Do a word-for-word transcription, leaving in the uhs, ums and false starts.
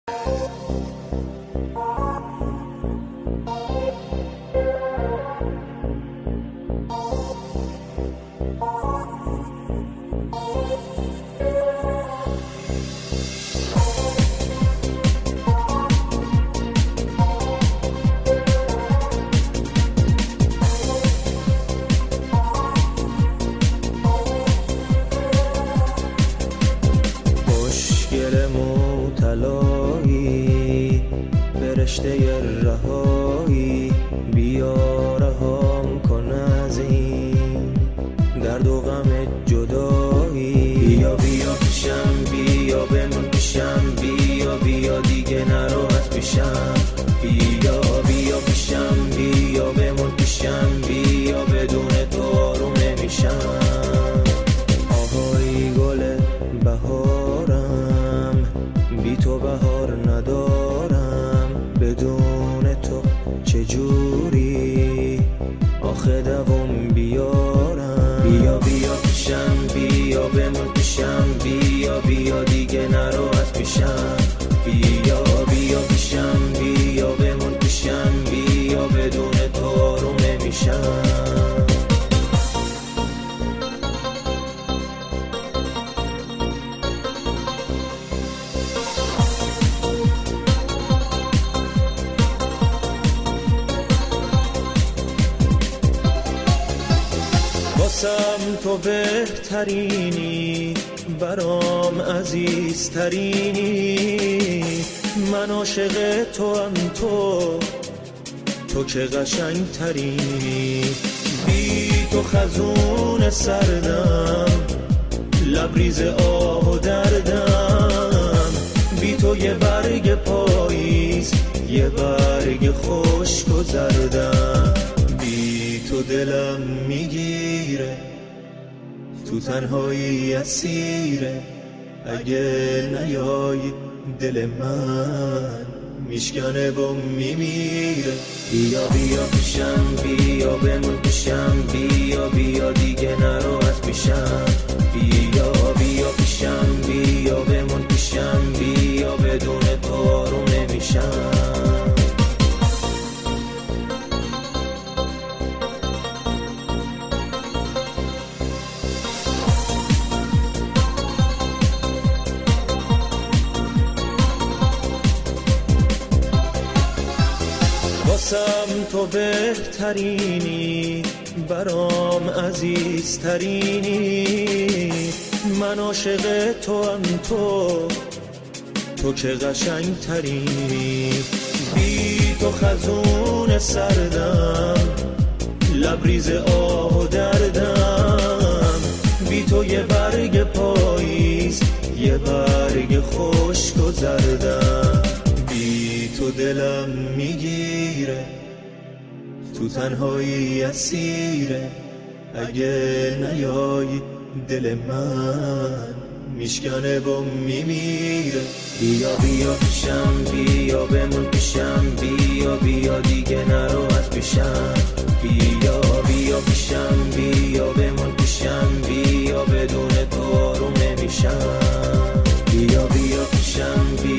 مشکل مبتلایی به رشته رهایی، بیا رهام کن از این درد و غم جدایی. بیا بیا پیشم، بیا بمون پیشم، بیا بیا دیگه نرو از پیشم. بیا بیا پیشم، بیا بمون پیشم، بیا بدون تو آروم نمیشم. آهای گل بهارم، بی تو بهار ندارم، بدون تو چجوری آخه دوام بیارم. بیا بیا پیشم، بیا بمون پیشم، بیا بیا دیگه نرو از پیشم. بیا بیا پیشم، بیا بمون پیشم، بیا بدون تو آروم نمیشم. واسم تو بهترینی، برام عزیزترینی، من عاشق تو هم تو، تو که قشنگ ترینی. بی تو خزون سردم، لبریز آه و دردم، بی تو یه برگ پاییز، یه برگ خشک و زردم. بی تو دلم میگیره، تو تنهایی اسیره، اگه نیای دل من میشکنه و میمیره. بیا بیا پیشم، بیا بمون پیشم، بیا بیا دیگه نرو از پیشم. بیا بیا پیشم، بیا بمون پیشم، بیا بدون تو آروم نمیشم. واسم تو بهترینی، برام عزیزترینی، من عاشق تو هم تو، تو که قشنگ ترینی. بی تو خزون سردم، لبریز آه و دردم، بی تو یه برگ پاییز، یه برگ خشک و زردم. بی تو دلم میگیره، تو تنهایی اسیره، اگه نیای دل من میشکنه و میمیره. بیا بیا پیشم، بیا بمون پیشم، بیا بیا دیگه نرو از پیشم. بیا بیا پیشم، بیا بمون پیشم، بیا بدون تو آروم نمیشم. بیا بیا پیشم، بیا